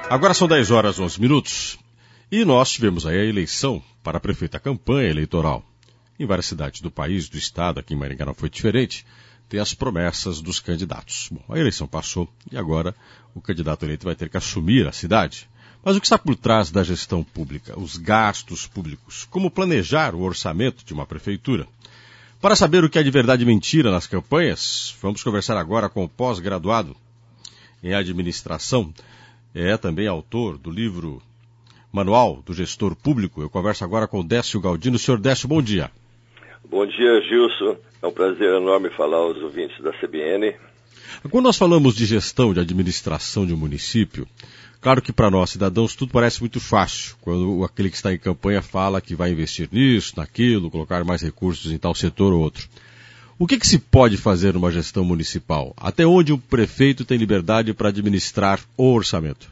Agora são 10 horas e 11 minutos e nós tivemos aí a eleição para prefeito, a campanha eleitoral. Em várias cidades do país, do estado, aqui em Maringá não foi diferente, tem as promessas dos candidatos. Bom, a eleição passou e agora o candidato eleito vai ter que assumir a cidade. Mas o que está por trás da gestão pública, os gastos públicos, como planejar o orçamento de uma prefeitura? Para saber o que é de verdade e mentira nas campanhas, vamos conversar agora com o pós-graduado em administração, é também autor do livro Manual do Gestor Público. Eu converso agora com o Décio Galdino. Senhor Décio, bom dia. Bom dia, Gilson. É um prazer enorme falar aos ouvintes da CBN. Quando nós falamos de gestão, de administração de um município, claro que para nós, cidadãos, tudo parece muito fácil. Quando aquele que está em campanha fala que vai investir nisso, naquilo, colocar mais recursos em tal setor ou outro. O que se pode fazer numa gestão municipal? Até onde o prefeito tem liberdade para administrar o orçamento?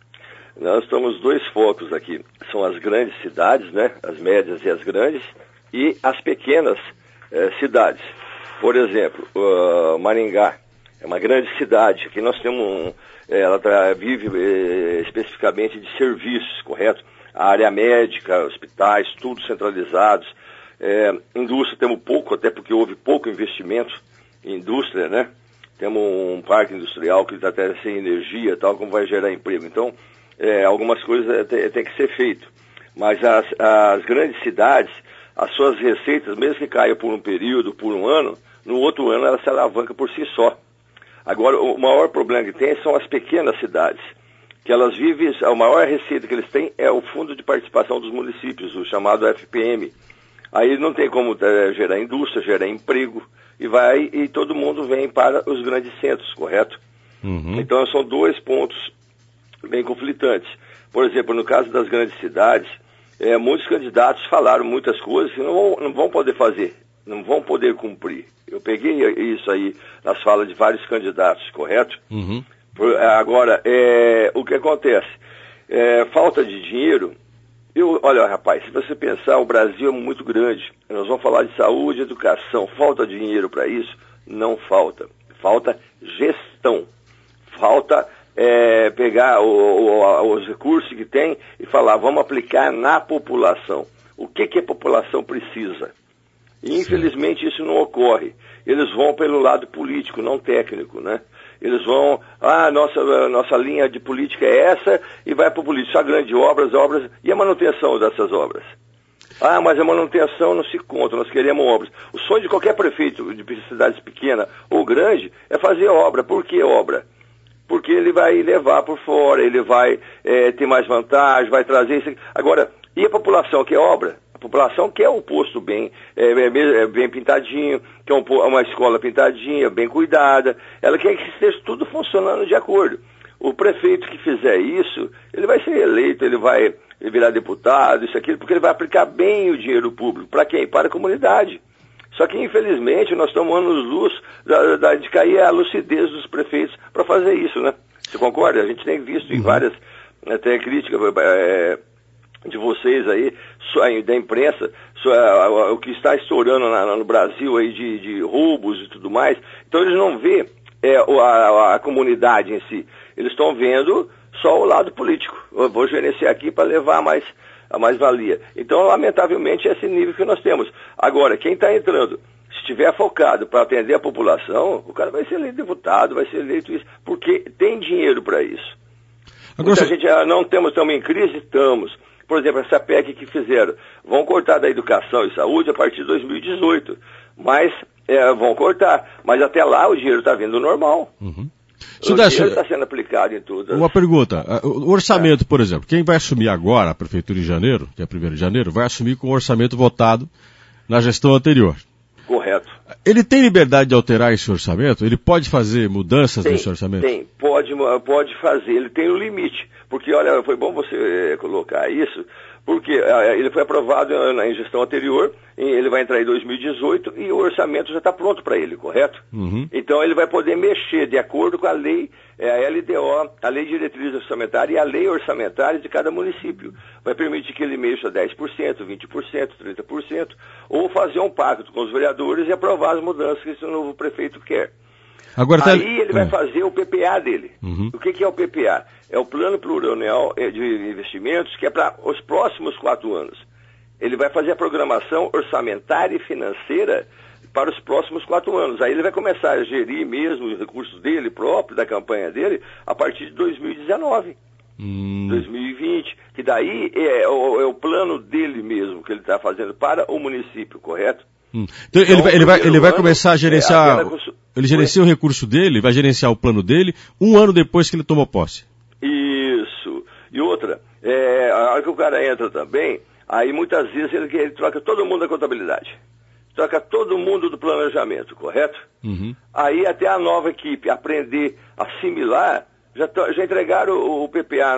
Nós temos dois focos aqui. São as grandes cidades, né? As médias e as grandes, e as pequenas cidades. Por exemplo, Maringá é uma grande cidade. Aqui nós temos, ela vive especificamente de serviços, correto? A área médica, hospitais, tudo centralizados. Indústria temos pouco, até porque houve pouco investimento em indústria, né? Temos um parque industrial que está até sem energia, tal, como vai gerar emprego. Então, algumas coisas tem que ser feito. Mas as grandes cidades, as suas receitas, mesmo que caia por um período, por um ano, no outro ano ela se alavanca por si só. Agora, o maior problema que tem são as pequenas cidades, que elas vivem, a maior receita que eles têm é o Fundo de Participação dos Municípios, o chamado FPM. Aí não tem como gerar indústria, gerar emprego, e todo mundo vem para os grandes centros, correto? Uhum. Então são dois pontos bem conflitantes. Por exemplo, no caso das grandes cidades, muitos candidatos falaram muitas coisas que não vão poder fazer, não vão poder cumprir. Eu peguei isso aí nas falas de vários candidatos, correto? Uhum. Agora, o que acontece? Falta de dinheiro. Olha, rapaz, se você pensar, o Brasil é muito grande. Nós vamos falar de saúde, educação. Falta dinheiro para isso? Não falta. Falta gestão. Falta pegar os recursos que tem e falar, vamos aplicar na população. O que a população precisa? E, infelizmente, isso não ocorre. Eles vão pelo lado político, não técnico, né? Eles vão, nossa linha de política é essa, e vai para o político. Só grandes obras, e a manutenção dessas obras? Mas a manutenção não se conta, nós queremos obras. O sonho de qualquer prefeito de cidades pequena ou grande é fazer obra. Por que obra? Porque ele vai levar por fora, ele vai ter mais vantagem, vai trazer isso. Agora, e a população quer obra? A população quer um posto bem pintadinho, quer uma escola pintadinha, bem cuidada. Ela quer que esteja tudo funcionando de acordo. O prefeito que fizer isso, ele vai ser eleito, ele vai virar deputado, isso, aquilo, porque ele vai aplicar bem o dinheiro público. Para quem? Para a comunidade. Só que, infelizmente, nós estamos anos-luz de cair a lucidez dos prefeitos para fazer isso, né? Você concorda? A gente tem visto em várias, até críticas de vocês aí, da imprensa, o que está estourando no Brasil aí de roubos e tudo mais. Então eles não vê a comunidade em si. Eles estão vendo só o lado político. Eu vou gerenciar aqui para levar a mais-valia. Então, lamentavelmente, é esse nível que nós temos. Agora, quem está entrando, se estiver focado para atender a população, o cara vai ser eleito deputado, vai ser eleito isso, porque tem dinheiro para isso. Agora, muita gente não estamos em crise? Estamos. Por exemplo, essa PEC que fizeram, vão cortar da educação e saúde a partir de 2018, mas vão cortar, mas até lá o dinheiro está vindo normal. Uhum. O dinheiro está sendo aplicado em tudo. Uma pergunta, o orçamento, por exemplo, quem vai assumir agora a prefeitura em janeiro, que é 1º de janeiro, vai assumir com o orçamento votado na gestão anterior. Correto. Ele tem liberdade de alterar esse orçamento? Ele pode fazer mudanças nesse orçamento? Tem, pode fazer, ele tem um limite. Porque, olha, foi bom você colocar isso, porque ele foi aprovado em gestão anterior, ele vai entrar em 2018 e o orçamento já está pronto para ele, correto? Uhum. Então ele vai poder mexer de acordo com a lei, a LDO, a Lei de Diretriz Orçamentária e a Lei Orçamentária de cada município. Vai permitir que ele mexa 10%, 20%, 30%, ou fazer um pacto com os vereadores e aprovar as mudanças que esse novo prefeito quer. Agora, aí ele vai fazer o PPA dele. O que é o PPA? É o Plano Plurianual de Investimentos, que é para os próximos 4 anos. Ele vai fazer a programação orçamentária e financeira para os próximos 4 anos. Aí ele vai começar a gerir mesmo os recursos dele próprio, da campanha dele, a partir de 2019. 2020, que daí é o plano dele mesmo, que ele está fazendo para o município, correto? Então, ele vai começar a gerenciar, ele gerencia o recurso dele, vai gerenciar o plano dele, 1 ano depois que ele tomou posse. Isso. E outra, a hora que o cara entra também, aí muitas vezes ele troca todo mundo da contabilidade, troca todo mundo do planejamento, correto? Aí até a nova equipe aprender a assimilar, já entregaram o PPA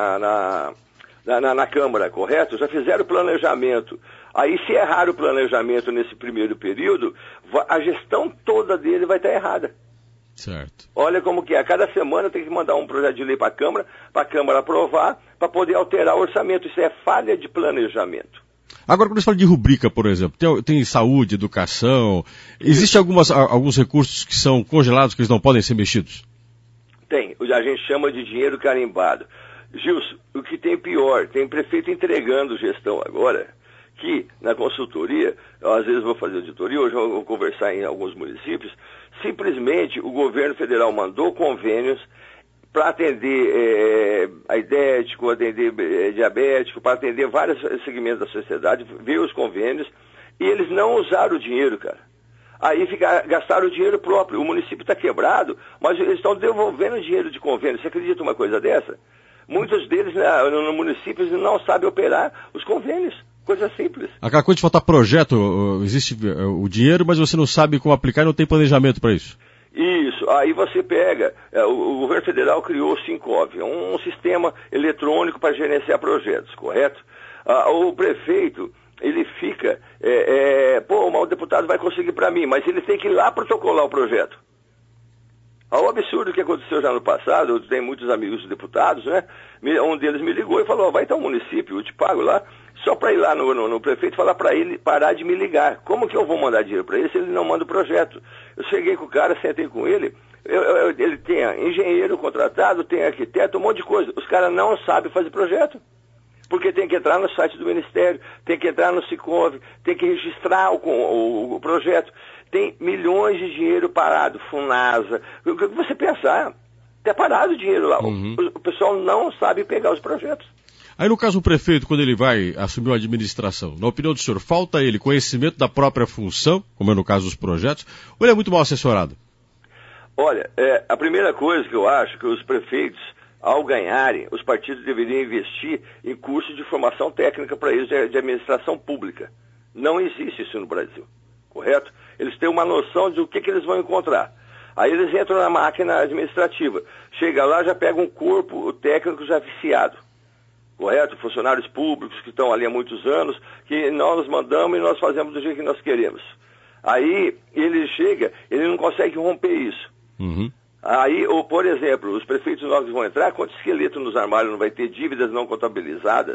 na Câmara, correto? Já fizeram o planejamento. Aí, se errar o planejamento nesse primeiro período, a gestão toda dele vai estar errada. Certo. Olha como que é. A cada semana tem que mandar um projeto de lei para a Câmara aprovar, para poder alterar o orçamento. Isso é falha de planejamento. Agora, quando você fala de rubrica, por exemplo, tem saúde, educação, existem alguns recursos que são congelados, que eles não podem ser mexidos? Tem, a gente chama de dinheiro carimbado. Gilson, o que tem pior, tem prefeito entregando gestão agora, que na consultoria, eu, às vezes vou fazer auditoria, hoje eu vou conversar em alguns municípios, simplesmente o governo federal mandou convênios para atender aidético, atender diabético, para atender vários segmentos da sociedade, veio os convênios, e eles não usaram o dinheiro, cara. Aí gastaram o dinheiro próprio. O município está quebrado, mas eles estão devolvendo dinheiro de convênio. Você acredita uma coisa dessa? Muitos deles no município não sabem operar os convênios. Coisa simples. Aquela coisa de faltar projeto, existe o dinheiro, mas você não sabe como aplicar e não tem planejamento para isso. Isso. Aí você pega, o governo federal criou o Sincov, um sistema eletrônico para gerenciar projetos, correto? O prefeito, ele fica, mas o deputado vai conseguir para mim, mas ele tem que ir lá protocolar o projeto. O absurdo que aconteceu já no passado, eu tenho muitos amigos deputados, né? Um deles me ligou e falou, vai então ao município, eu te pago lá, só para ir lá no prefeito falar para ele parar de me ligar. Como que eu vou mandar dinheiro para ele se ele não manda o projeto? Eu cheguei com o cara, sentei com ele, ele tem engenheiro contratado, tem arquiteto, um monte de coisa. Os caras não sabem fazer projeto. Porque tem que entrar no site do Ministério, tem que entrar no Sincov, tem que registrar o projeto. Tem milhões de dinheiro parado, Funasa. O que você pensar? Está parado o dinheiro lá. O pessoal não sabe pegar os projetos. Aí, no caso, o prefeito, quando ele vai assumir uma administração, na opinião do senhor, falta a ele conhecimento da própria função, como é no caso dos projetos, ou ele é muito mal assessorado? Olha, a primeira coisa que eu acho que os prefeitos, ao ganharem, os partidos deveriam investir em cursos de formação técnica para eles de administração pública. Não existe isso no Brasil, correto? Eles têm uma noção de o que eles vão encontrar. Aí eles entram na máquina administrativa. Chega lá, já pega um corpo técnico já viciado, correto? Funcionários públicos que estão ali há muitos anos, que nós nos mandamos e nós fazemos do jeito que nós queremos. Aí ele chega, ele não consegue romper isso. Aí, ou, por exemplo, os prefeitos novos vão entrar, quanto esqueleto nos armários não vai ter, dívidas não contabilizadas,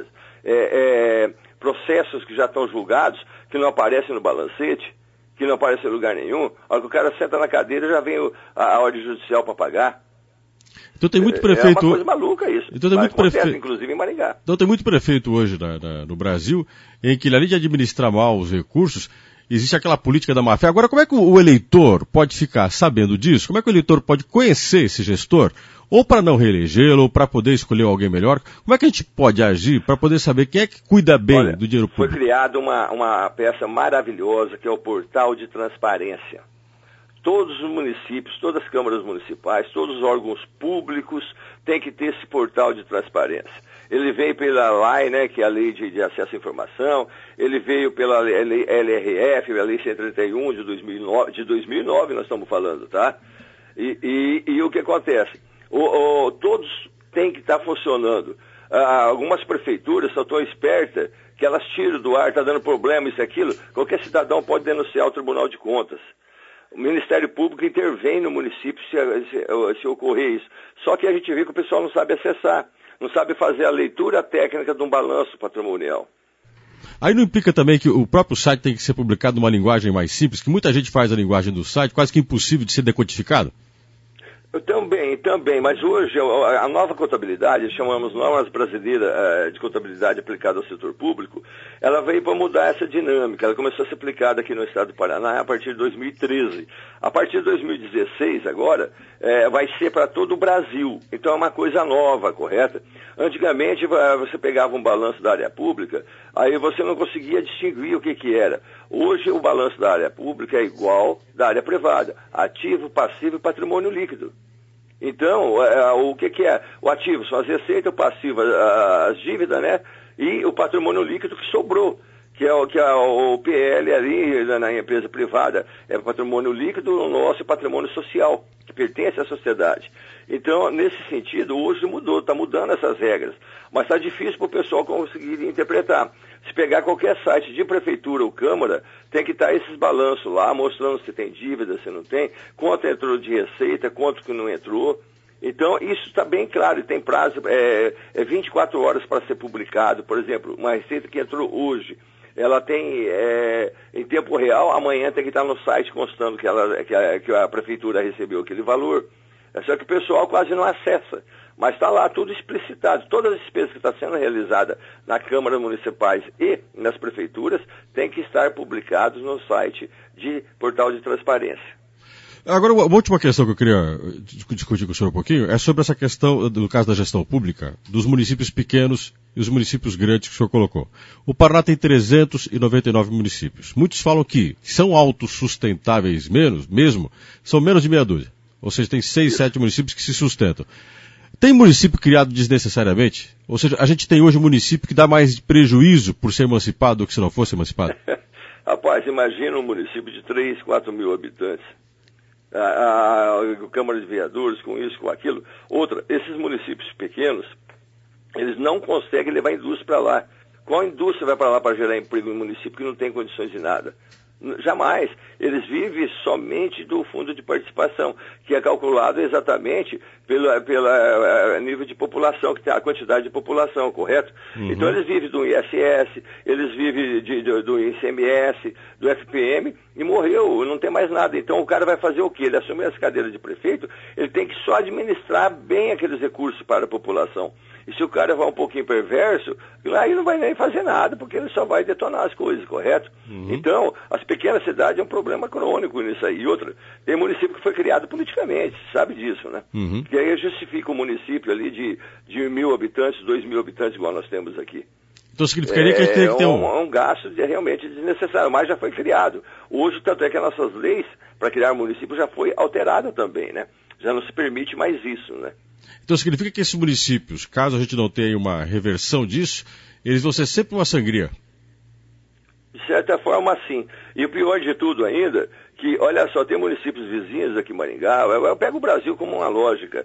processos que já estão julgados, que não aparecem no balancete, que não aparecem em lugar nenhum. A hora que o cara senta na cadeira, já vem a ordem judicial para pagar. Então tem muito prefeito... É uma coisa maluca isso. Então tem muito prefeito, inclusive em Maringá. Então tem muito prefeito hoje no Brasil, em que, além de administrar mal os recursos, existe aquela política da má-fé. Agora, como é que o eleitor pode ficar sabendo disso? Como é que o eleitor pode conhecer esse gestor? Ou para não reelegê-lo, ou para poder escolher alguém melhor? Como é que a gente pode agir para poder saber quem é que cuida bem do dinheiro público? Foi criada uma peça maravilhosa, que é o Portal de Transparência. Todos os municípios, todas as câmaras municipais, todos os órgãos públicos têm que ter esse portal de transparência. Ele veio pela lei, né, que é a Lei de Acesso à Informação, ele veio pela LRF, a Lei 131 de 2009 nós estamos falando, tá? E o que acontece? Todos têm que estar funcionando. Algumas prefeituras são tão espertas que elas tiram do ar, está dando problema, isso e aquilo. Qualquer cidadão pode denunciar ao Tribunal de Contas. O Ministério Público intervém no município se ocorrer isso. Só que a gente vê que o pessoal não sabe acessar, não sabe fazer a leitura técnica de um balanço patrimonial. Aí não implica também que o próprio site tem que ser publicado numa linguagem mais simples, que muita gente faz a linguagem do site, quase que impossível de ser decodificado? Também, mas hoje a nova contabilidade, chamamos normas brasileiras de contabilidade aplicada ao setor público, ela veio para mudar essa dinâmica. Ela começou a ser aplicada aqui no estado do Paraná a partir de 2013. A partir de 2016, agora, vai ser para todo o Brasil. Então é uma coisa nova, correta? Antigamente, você pegava um balanço da área pública, aí você não conseguia distinguir o que era. Hoje, o balanço da área pública é igual da área privada. Ativo, passivo e patrimônio líquido. Então, o que é? O ativo são as receitas, o passivo as dívidas, né? E o patrimônio líquido que sobrou, que é o PL ali na empresa privada, é o patrimônio líquido, o nosso é patrimônio social, que pertence à sociedade. Então, nesse sentido, hoje mudou, está mudando essas regras. Mas está difícil para o pessoal conseguir interpretar. Se pegar qualquer site de prefeitura ou câmara, tem que estar esses balanços lá, mostrando se tem dívida, se não tem, quanto entrou de receita, quanto que não entrou. Então, isso está bem claro, e tem prazo, 24 horas para ser publicado. Por exemplo, uma receita que entrou hoje, ela tem, em tempo real, amanhã tem que estar no site constando que a prefeitura recebeu aquele valor. Só que o pessoal quase não acessa. Mas está lá tudo explicitado. Todas as despesas que estão sendo realizadas na Câmara Municipais e nas prefeituras têm que estar publicados no site de Portal de Transparência. Agora, uma última questão que eu queria discutir com o senhor um pouquinho é sobre essa questão, no caso da gestão pública, dos municípios pequenos e os municípios grandes que o senhor colocou. O Paraná tem 399 municípios. Muitos falam que são autossustentáveis mesmo, são menos de meia dúzia. Ou seja, tem 6, 7 municípios que se sustentam. Tem município criado desnecessariamente? Ou seja, a gente tem hoje um município que dá mais prejuízo por ser emancipado do que se não fosse emancipado? Rapaz, imagina um município de 3, 4 mil habitantes. A Câmara de Vereadores, com isso, com aquilo. Outra, esses municípios pequenos, eles não conseguem levar a indústria para lá. Qual indústria vai para lá para gerar emprego em um município que não tem condições de nada? Jamais. Eles vivem somente do fundo de participação, que é calculado exatamente pelo nível de população, que tem a quantidade de população, correto? Uhum. Então eles vivem do ISS, eles vivem do ICMS, do FPM, e morreu, não tem mais nada. Então o cara vai fazer o quê? Ele assume essa cadeira de prefeito, ele tem que só administrar bem aqueles recursos para a população. E se o cara vai um pouquinho perverso, aí não vai nem fazer nada, porque ele só vai detonar as coisas, correto? Uhum. Então, as pequenas cidades é um problema crônico nisso aí. E outra, tem município que foi criado politicamente, sabe disso, né? Uhum. Que aí justifica um município ali de 1.000 habitantes, 2.000 habitantes, igual nós temos aqui. Então significaria que a gente tem que ter um gasto realmente desnecessário, mas já foi criado. Hoje, tanto é que as nossas leis para criar município já foi alterada também, né? Já não se permite mais isso, né? Então significa que esses municípios, caso a gente não tenha uma reversão disso, eles vão ser sempre uma sangria? De certa forma, sim. E o pior de tudo ainda, que, olha só, tem municípios vizinhos aqui em Maringá, eu pego o Brasil como uma lógica.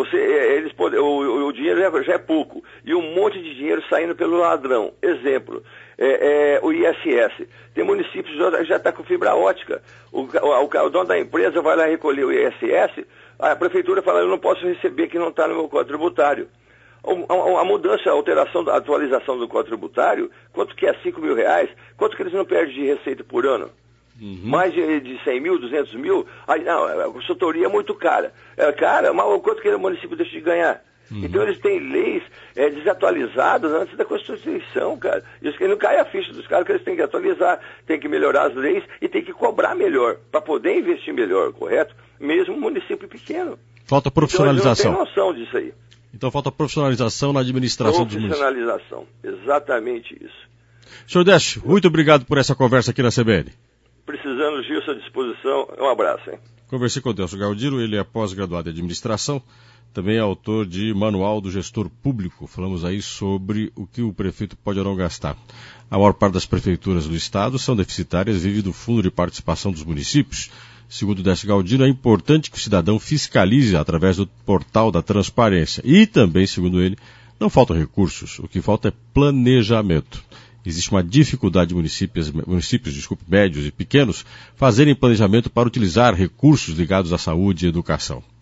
O dinheiro já é pouco, e um monte de dinheiro saindo pelo ladrão. Exemplo, o ISS. Tem municípios que já está com fibra ótica. O dono da empresa vai lá recolher o ISS, a prefeitura fala, eu não posso receber que não está no meu código tributário. A mudança, a alteração, a atualização do código tributário, quanto que é R$5 mil? Quanto que eles não perdem de receita por ano? Uhum. Mais de 100 mil, 200 mil? Não, a consultoria é muito cara. Mas quanto que o município deixa de ganhar? Uhum. Então eles têm leis desatualizadas antes da Constituição, cara. Isso que não cai a ficha dos caras, que eles têm que atualizar, têm que melhorar as leis e têm que cobrar melhor, para poder investir melhor, correto? Mesmo um município pequeno. Falta profissionalização. Então, eles não têm noção disso aí. Então falta profissionalização na administração dos municípios. Profissionalização, exatamente isso. Senhor Décio, muito obrigado por essa conversa aqui na CBN. Precisando, Gilson, à disposição. Um abraço, hein? Conversei com o Décio Galdino, ele é pós-graduado em administração, também é autor de Manual do Gestor Público. Falamos aí sobre o que o prefeito pode ou não gastar. A maior parte das prefeituras do estado são deficitárias, vive do fundo de participação dos municípios. Segundo Décio Galdino, é importante que o cidadão fiscalize através do portal da transparência. E também, segundo ele, não faltam recursos, o que falta é planejamento. Existe uma dificuldade de municípios médios e pequenos fazerem planejamento para utilizar recursos ligados à saúde e educação.